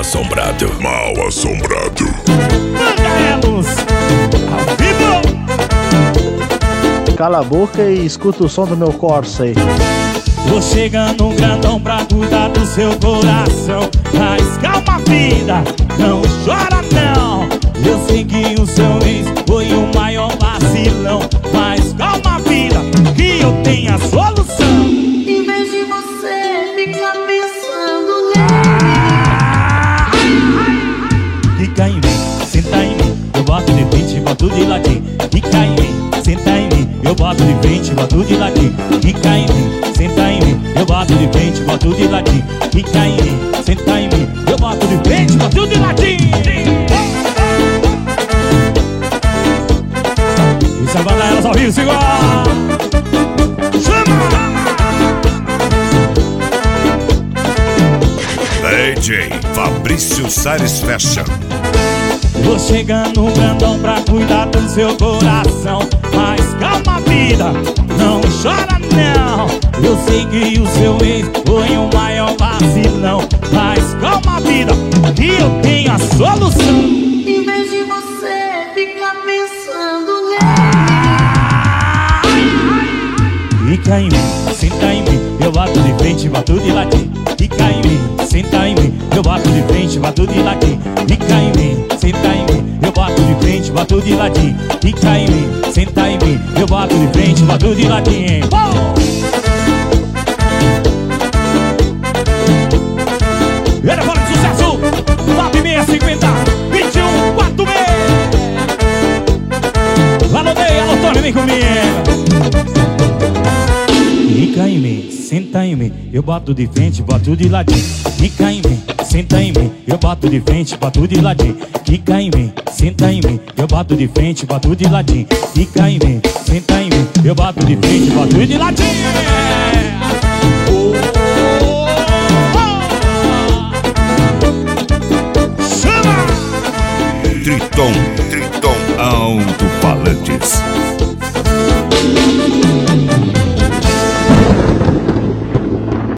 assombrado. Mal assombrado. Mangaelos, ao vivo. Cala a boca e escuta o som do meu Corsa aí. Tô chegando um grandão pra cuidar do seu coração. Mas calma, vida, não chora não. Eu sei que o seu ex foi o maior vacilão. Mas calma, vida, que eu tenho a solução. Em vez de você ficar pensando Fica em mim, senta em mim, eu boto de frente, boto de ladinho. Fica em mim, senta em mim, eu boto de frente, boto de ladinho. Fica em mim, senta em mim, eu boto de frente, boto de ladinho. Fica em mim, senta em mim, eu boto de frente, boto de ladinho. Isso é banda elas ao Rio, segura! Chama! DJ Fabrício Salles Fashion. Tô chegando um grandão pra cuidar do seu coração. Mas calma, vida, não chora não. Eu sei que o seu ex foi o maior vacilão. Mas calma, vida, que eu tenho a solução. em vez de você ficar pensando Fica em mim, senta em mim, eu bato de frente, bato de ladinho. Fica em mim, senta em mim, eu bato de frente, bato de ladinho. Fica em mim, senta em mim, eu bato de frente, bato de ladinho. Fica em mim, senta em mim, eu bato de frente, bato de ladinho. Era fora de sucesso, 9650 2146. Alô, Ney, alô, Tony, vem comigo. Fica em mim, senta em mim, eu bato de frente, bato de ladinho. Fica em mim, senta em mim, eu bato de frente, bato de ladinho. Fica em mim, senta em mim, eu bato de frente, bato de ladinho. Fica em mim, senta em mim, eu bato de frente, bato de ladinho. Triton Alto-Falantes.